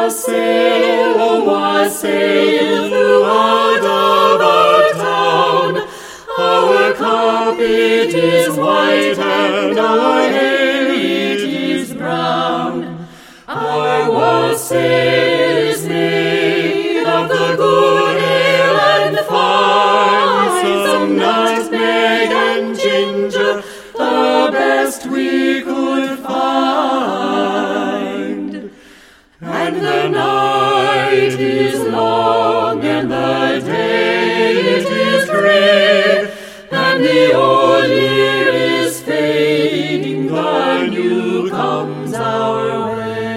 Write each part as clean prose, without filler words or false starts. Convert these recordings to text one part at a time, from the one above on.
wassail throughout our town. Our carpet is white and our hair it is brown. Our wassail is made of the good ale and fine, some nutmeg and ginger, the best we could find. And the night is long and the day it is gray, and the old year is fading, the new comes our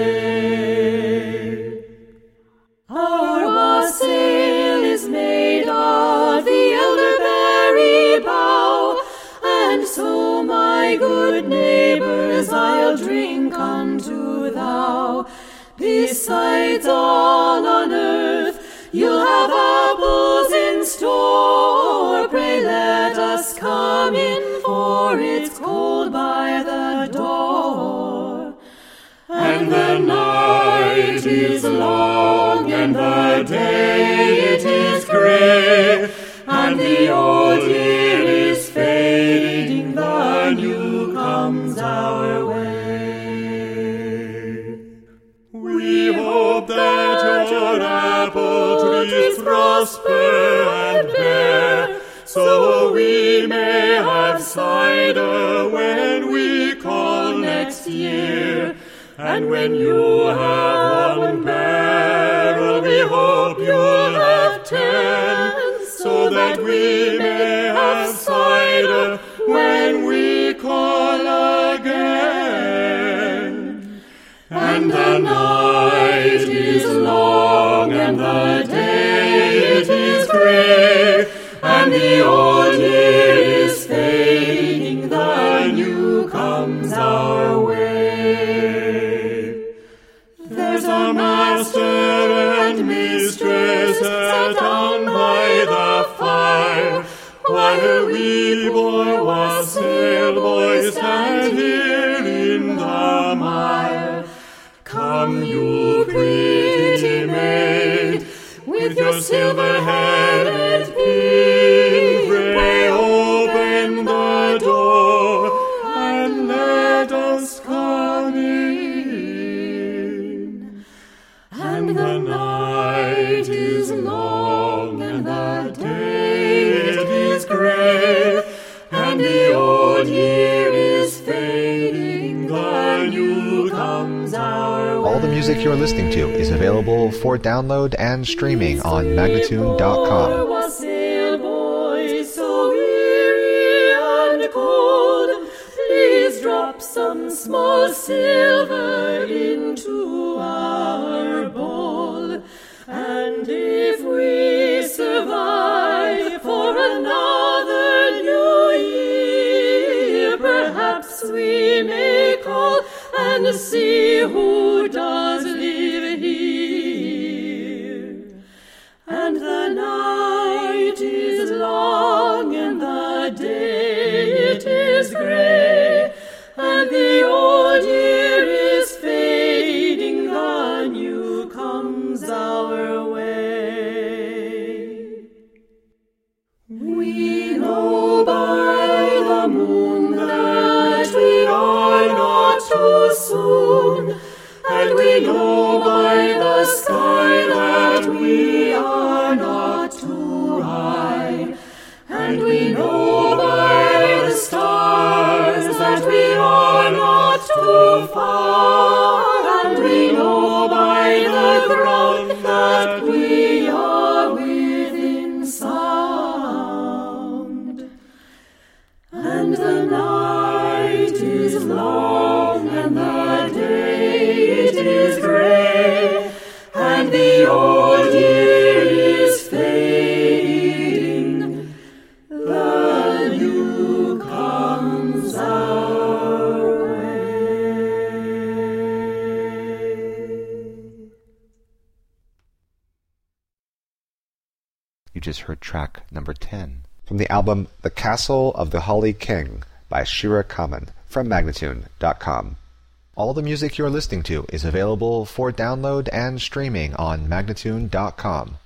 way. Our wassail is made of the elderberry bough, and so, my good neighbors, I'll drink unto thou. Besides all on earth, you'll have apples in store. Pray let us come in, for it's cold by the door. And the night is long and the day it is gray, and the old year is fading, the new comes our way. We hope that your apple trees prosper and bear, so we may have cider when we call next year. And when you have one barrel, we hope you'll have 10, so that we may have cider when we call again. And the night is long and the day it is gray, and the old year is fading, the new comes our way. There's a master and mistress sat down by the fire, while we poor wassail boys stand here in the mire. Come, you pretty maid, with your silver-headed pin, pray open the door and let us come in. And the night is long and the day it is gray, and the old year is fading, the new comes our way. All the music you're listening to is available for download and streaming on Magnatune.com. Wassail boys, so weary and cold, please drop some small silver into our bowl. And if we survive for another new year, perhaps we may call and see who does live here. And the night is long and the day it is gray, and the old year is fading, the new comes our way. We know by the moon that we are not too soon, and we know by the sky that we are not too high, and we know by the stars that we are not too far, and we know by the ground that we are within sound. And the night is long and the day it is gray, and the old year is fading, the new comes our way. You just heard track number 10 from the album The Castle of the Holly King by Shira Kamen from Magnatune.com. All the music you're listening to is available for download and streaming on Magnatune.com.